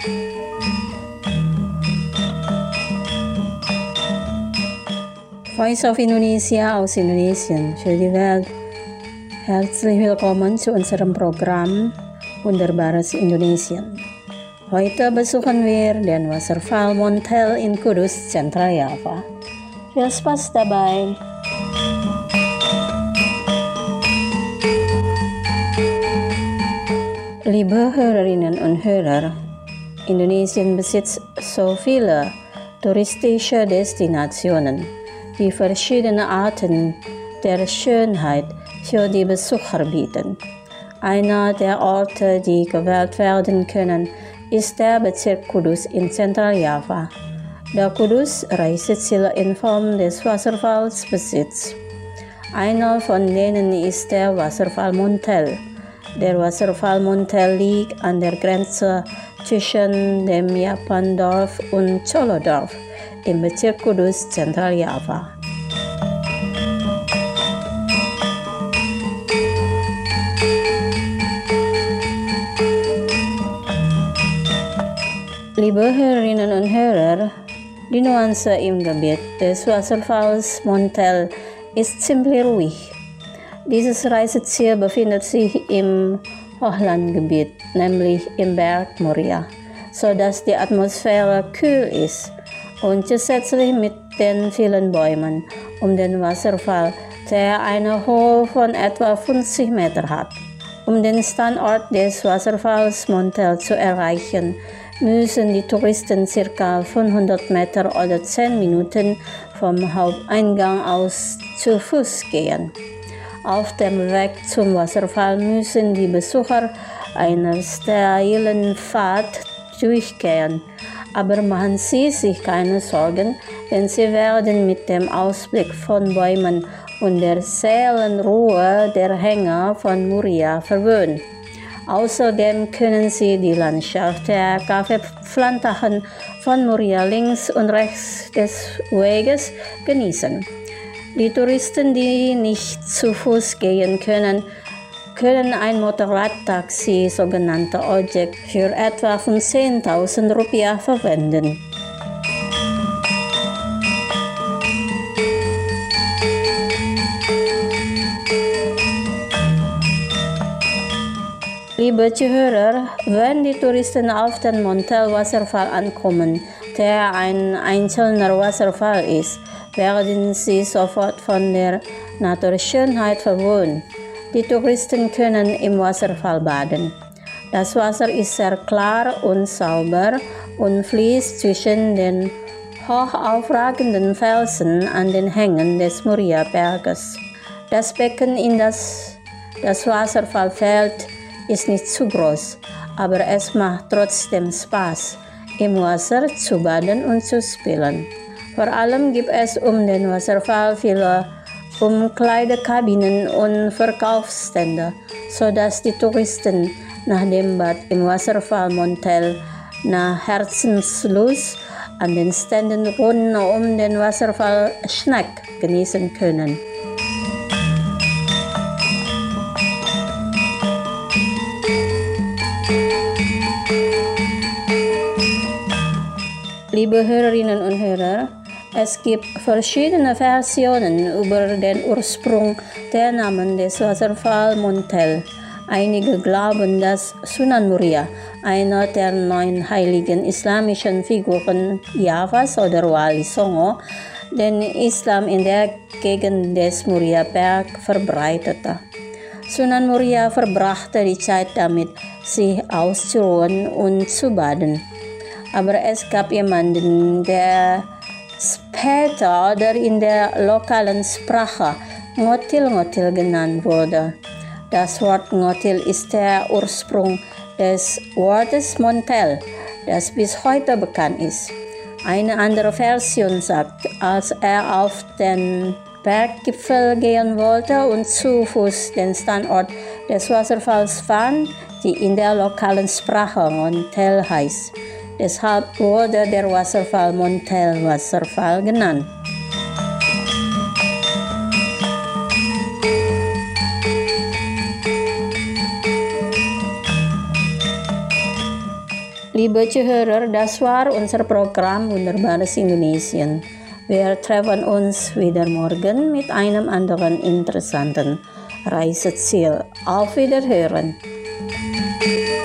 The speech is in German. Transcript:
Voice of Indonesia aus Indonesien für die Welt. Herzlich willkommen zu unserem Programm Wunderbares Indonesien. Heute besuchen wir den Wasserfall Monthel in Kudus, Zentraljava. Viel Spaß dabei! Liebe Hörerinnen und Hörer, Indonesien besitzt so viele touristische Destinationen, die verschiedene Arten der Schönheit für die Besucher bieten. Einer der Orte, die gewählt werden können, ist der Bezirk Kudus in Zentraljava, der Kudus Reiseziele in Form des Wasserfalls besitzt. Einer von denen ist der Wasserfall Monthel. Der Wasserfall Monthel liegt an der Grenze zwischen dem Japandorf und Cholodorf im Bezirk Kudus, Zentraljava. Liebe Hörerinnen und Hörer, die Nuance im Gebiet des Wasserfalls Monthel ist ziemlich ruhig. Dieses Reiseziel befindet sich im Hochlandgebiet, nämlich im Berg Muria, sodass die Atmosphäre kühl ist und zusätzlich mit den vielen Bäumen um den Wasserfall, der eine Höhe von etwa 50 Meter hat. Um den Standort des Wasserfalls Monthel zu erreichen, müssen die Touristen ca. 500 Meter oder 10 Minuten vom Haupteingang aus zu Fuß gehen. Auf dem Weg zum Wasserfall müssen die Besucher einen sterilen Pfad durchgehen. Aber machen Sie sich keine Sorgen, denn Sie werden mit dem Ausblick von Bäumen und der Seelenruhe der Hänge von Muria verwöhnt. Außerdem können Sie die Landschaft der Kaffeeplantagen von Muria links und rechts des Weges genießen. Die Touristen, die nicht zu Fuß gehen können, ein Motorradtaxi, sogenannte Ojek, für etwa 10.000 Rupiah verwenden. Liebe Zuhörer, wenn die Touristen auf den Monthel-Wasserfall ankommen, der ein einzelner Wasserfall ist, werden sie sofort von der Naturschönheit verwöhnt. Die Touristen können im Wasserfall baden. Das Wasser ist sehr klar und sauber und fließt zwischen den hoch aufragenden Felsen an den Hängen des Muria-Berges. Das Becken, in das Wasserfall fällt, ist nicht zu groß, aber es macht trotzdem Spaß, im Wasser zu baden und zu spielen. Vor allem gibt es um den Wasserfall viele Umkleidekabinen und Verkaufsstände, sodass die Touristen nach dem Bad im Wasserfall Monthel nach Herzenslust an den Ständen rund um den Wasserfall Snack genießen können. Liebe Hörerinnen und Hörer, es gibt verschiedene Versionen über den Ursprung der Namen des Wasserfall Monthel. Einige glauben, dass Sunan Muria, einer der 9 heiligen islamischen Figuren Javas oder Wali Songo, den Islam in der Gegend des Muria-Berg verbreitete. Sunan Muria verbrachte die Zeit damit, sich auszuruhen und zu baden. Aber es gab jemanden, der später oder in der lokalen Sprache Ngotil-Ngotil genannt wurde. Das Wort Ngotil ist der Ursprung des Wortes Monthel, das bis heute bekannt ist. Eine andere Version sagt, als er auf den Berggipfel gehen wollte und zu Fuß den Standort des Wasserfalls fand, die in der lokalen Sprache Monthel heißt. Deshalb wurde der Wasserfall Monthel Wasserfall genannt. Liebe Zuhörer, das war unser Programm Wunderbares Indonesien. Wir treffen uns wieder morgen mit einem anderen interessanten Reiseziel. Auf Wiederhören!